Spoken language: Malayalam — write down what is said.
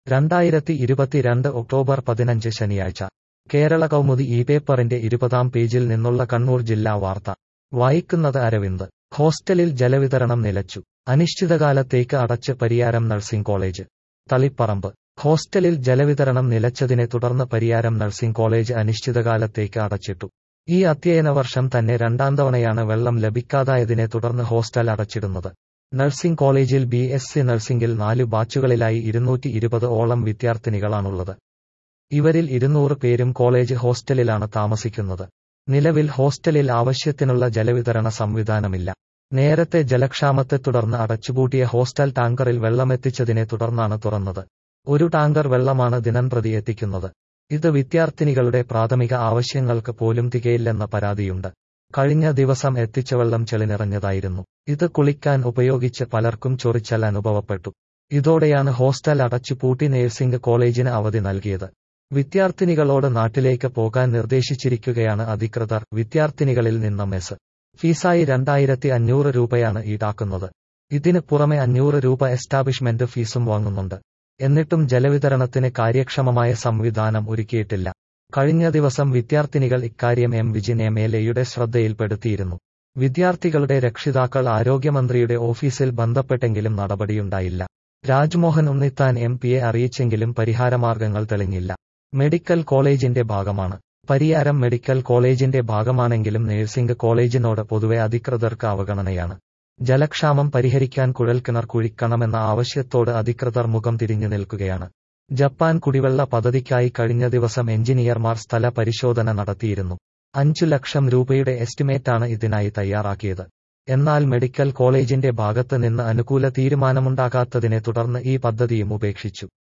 2022 ഒക്ടോബർ 15 ശനിയാഴ്ച കേരള കൗമുദി ഈ പേപ്പറിന്റെ 20-ാം പേജിൽ നിന്നുള്ള കണ്ണൂർ ജില്ലാ വാർത്ത വായിക്കുന്നത് അരവിന്ദ്. ഹോസ്റ്റലിൽ ജലവിതരണം നിലച്ചു. അനിശ്ചിതകാലത്തേക്ക് അടച്ച് പരിയാരം നഴ്സിംഗ് കോളേജ്. തളിപ്പറമ്പ്. ഹോസ്റ്റലിൽ ജലവിതരണം നിലച്ചതിനെ തുടർന്ന് പരിയാരം നഴ്സിംഗ് കോളേജ് അനിശ്ചിതകാലത്തേക്ക് അടച്ചിട്ടു. ഈ അധ്യയന വർഷം തന്നെ രണ്ടാം തവണയാണ് വെള്ളം ലഭിക്കാതായതിനെ തുടർന്ന് ഹോസ്റ്റൽ അടച്ചിടുന്നത്. നഴ്സിംഗ് കോളേജിൽ BSc നഴ്സിംഗിൽ 4 ബാച്ചുകളിലായി 220 ഓളം വിദ്യാർത്ഥിനികളാണുള്ളത്. ഇവരിൽ 200 പേരും കോളേജ് ഹോസ്റ്റലിലാണ് താമസിക്കുന്നത്. നിലവിൽ ഹോസ്റ്റലിൽ ആവശ്യത്തിനുള്ള ജലവിതരണ സംവിധാനമില്ല. നേരത്തെ ജലക്ഷാമത്തെ തുടർന്ന് അടച്ചുപൂട്ടിയ ഹോസ്റ്റൽ ടാങ്കറിൽ വെള്ളമെത്തിച്ചതിനെ തുടർന്നാണ് തുറന്നത്. ഒരു ടാങ്കർ വെള്ളമാണ് ദിനംപ്രതി എത്തിക്കുന്നത്. ഇത് വിദ്യാർത്ഥിനികളുടെ പ്രാഥമിക ആവശ്യങ്ങൾക്ക് പോലും തികയില്ലെന്ന പരാതിയുണ്ട്. കഴിഞ്ഞ ദിവസം എത്തിച്ച വെള്ളം ചെളി നിറഞ്ഞതായിരുന്നു. ഇത് കുളിക്കാൻ ഉപയോഗിച്ച് പലർക്കും ചൊറിച്ചൽ അനുഭവപ്പെട്ടു. ഇതോടെയാണ് ഹോസ്റ്റൽ അടച്ചുപൂട്ടി നഴ്സിംഗ് കോളേജിന് അവധി നൽകിയത്. വിദ്യാർത്ഥിനികളോട് നാട്ടിലേക്ക് പോകാൻ നിർദ്ദേശിച്ചിരിക്കുകയാണ് അധികൃതർ. വിദ്യാർത്ഥിനികളിൽ നിന്ന് മെസ് ഫീസായി 2500 രൂപയാണ് ഈടാക്കുന്നത്. ഇതിന് പുറമെ 500 രൂപ എസ്റ്റാബ്ലിഷ്മെന്റ് ഫീസും വാങ്ങുന്നുണ്ട്. എന്നിട്ടും ജലവിതരണത്തിന് കാര്യക്ഷമമായ സംവിധാനം ഒരുക്കിയിട്ടില്ല. കഴിഞ്ഞ ദിവസം വിദ്യാർത്ഥിനികൾ ഇക്കാര്യം വിജിൻ MLAയുടെ ശ്രദ്ധയിൽപ്പെടുത്തിയിരുന്നു. വിദ്യാർത്ഥികളുടെ രക്ഷിതാക്കൾ ആരോഗ്യമന്ത്രിയുടെ ഓഫീസിൽ ബന്ധപ്പെട്ടെങ്കിലും നടപടിയുണ്ടായില്ല. രാജ്മോഹൻ ഉണ്ണിത്താൻ MPയെ അറിയിച്ചെങ്കിലും പരിഹാരമാർഗങ്ങൾ തെളിഞ്ഞില്ല. മെഡിക്കൽ കോളേജിന്റെ ഭാഗമാണ്. പരിയാരം മെഡിക്കൽ കോളേജിന്റെ ഭാഗമാണെങ്കിലും നഴ്സിംഗ് കോളേജിനോട് പൊതുവെ അധികൃതർക്ക് അവഗണനയാണ്. ജലക്ഷാമം പരിഹരിക്കാൻ കുഴൽക്കിണർ കുഴിക്കണമെന്ന ആവശ്യത്തോട് അധികൃതർ മുഖം തിരിഞ്ഞു നിൽക്കുകയാണ്. ജപ്പാൻ കുടിവെള്ള പദ്ധതിക്കായി കഴിഞ്ഞ ദിവസം എഞ്ചിനീയർമാർ സ്ഥല പരിശോധന നടത്തിയിരുന്നു. 5 ലക്ഷം രൂപയുടെ എസ്റ്റിമേറ്റാണ് ഇതിനായി തയ്യാറാക്കിയത്. എന്നാൽ മെഡിക്കൽ കോളേജിന്റെ ഭാഗത്ത് നിന്ന് അനുകൂല തീരുമാനമുണ്ടാകാത്തതിനെ തുടർന്ന് ഈ പദ്ധതിയും ഉപേക്ഷിച്ചു.